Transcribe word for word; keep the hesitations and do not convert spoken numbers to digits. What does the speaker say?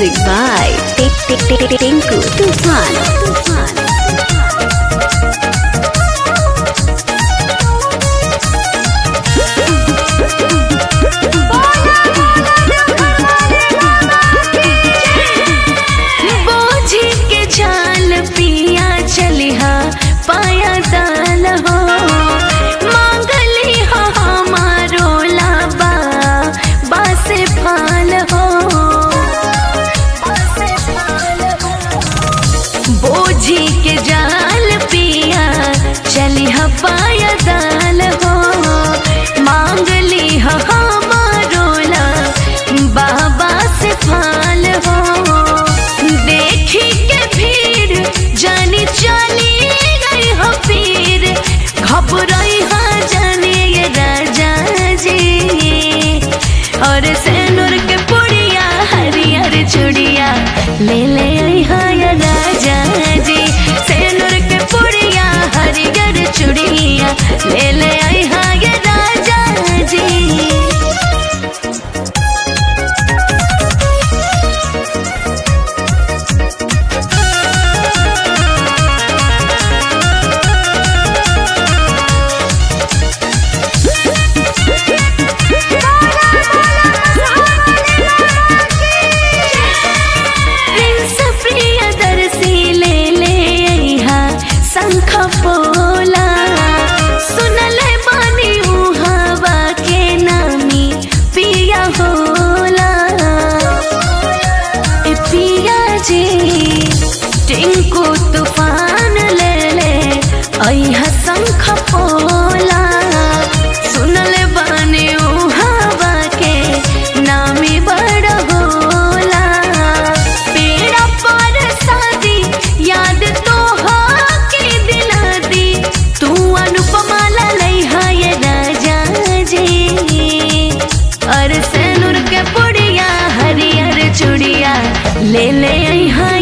Music by Tik Tik Tik Tik Tinku Tufan. Tufan. बोझी के जाल पिया चलिहा पाया दाल हो मांगली हो हमारो लाबा बासे फाल हो बोझी के जाल पिया चलिहा पाया दाल हो मांगली हो हमारो ला बाबा से फाल हो देखी के भीड़ जानी चली गई हो पीर घबराई हाँ जाने ये राजा जी और सेनुर के पुड़िया हरियर चूड़िया ले ले आई हाँ ये राजा जी सेनुर के पुड़िया हरियर चूड़िया ले ले आई हाँ ये राजा जी। शंख पोला सुनले बानी उहावा के नामी पिया होला ए पिया जी टिंकू तूफान ले ले अइहा शंख पोला सुनले बानी उहावा के नामी बड़ होला पेड़ा पर शादी याद तो हो अनुपमाला लइहा ये राजा जी और सेनुर के पुड़िया हरियर चूड़िया ले ले अइहा